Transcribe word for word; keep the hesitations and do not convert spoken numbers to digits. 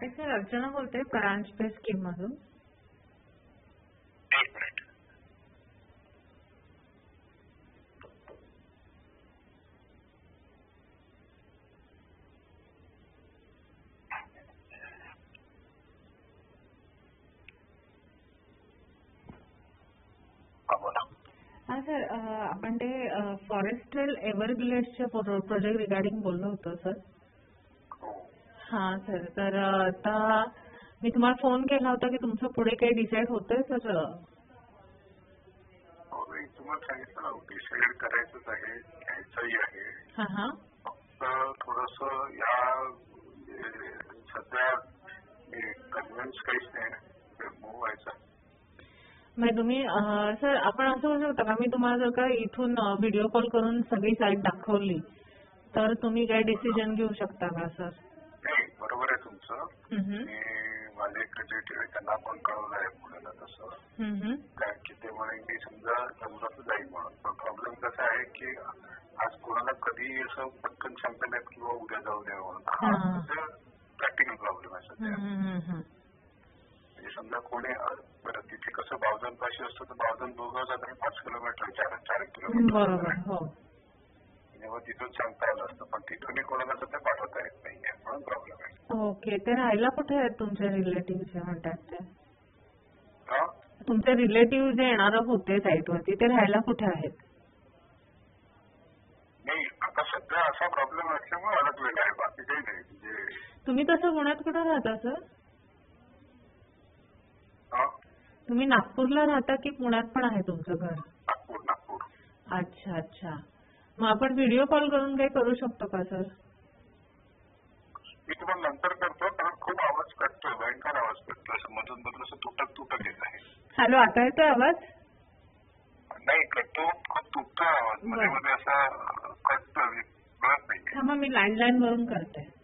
एक सर अर्चना बोलते ब्रांच पे स्कीम मधून. एक मिनिट. हा बोला. हा सर आपण ते फॉरेस्ट्रल एव्हरग्लेड्सच्या प्रोजेक्ट रिगार्डिंग बोललो होतो सर. हो. हा सर तर आता मी तुम्हाला फोन केला होता की तुमचं पुढे काही डिसाईड होतंय सर. हो मी तुम्हाला सांगितलं ना डिसाईड करायचंच आहे घ्यायचंही आहे. हा हा फक्त थोडंसं या म्हणजे सध्या कन्व्हिन्स काहीच नाही मूव्ह व्हायचं. म्हणजे तुम्ही सर आपण असं होऊ शकतं का मी तुम्हाला जर का इथून व्हिडिओ कॉल करून सगळी साईट दाखवली तर तुम्ही काय डिसिजन घेऊ शकता का सर? नाही बरोबर आहे तुमचं. हम्म, मी माझे एक्झिक्युटिव्ह आहे त्यांना पण कळवलं आहे पुण्याला तसं. हम्म, कारण की ते म्हणे की समजा जमलं जाईल म्हणून. पण प्रॉब्लेम कसा आहे की आज कोणाला कधी असं पटकन सांगता नाही किंवा उद्या जाऊ द्या म्हणून. हा प्रॅक्टिकल प्रॉब्लेम आहे सध्या. म्हणजे समजा कोणी बरं तिथे कसं बावधन पाशी असतं तर बावधन दोघं जातात पाच किलोमीटर चार चार किलोमीटर बरोबर हो. तेव्हा तिथून सांगता आलं असतं पण तिथूनही कोणाला सध्या पाठवता येत नाहीये म्हणून प्रॉब्लेम आहे. ओके ते राहायला कुठे आहेत तुमचे रिलेटिव्ह जे म्हणतात ते? हा तुमचे रिलेटिव्ह जे येणार होते साईटवरती ते राहायला कुठे आहेत? नाही आता सध्या असा प्रॉब्लेम असल्यामुळे अलग वेळ आहे बाकी काही नाही. म्हणजे तुम्ही तसं पुण्यात कुठे राहता सर? तुम्ही नागपूरला राहता की पुण्यात पण आहे तुमचं घर? नागपूर नागपूर. अच्छा अच्छा मग आपण व्हिडिओ कॉल करून काही करू शकतो का सर? मी तुम्हाला नंतर करतो कारण खूप आवाज कटतोय भयंकर आवाज कटतोय असं मधून मधून असं तुटक तुटक येत आहे. हॅलो आता येतोय आवाज? नाही कटतो खूप तुटतोय आवाज मध्ये मध्ये असा कटतोय कळत नाहीये. थांबा मी लँडलाईन वरून करते.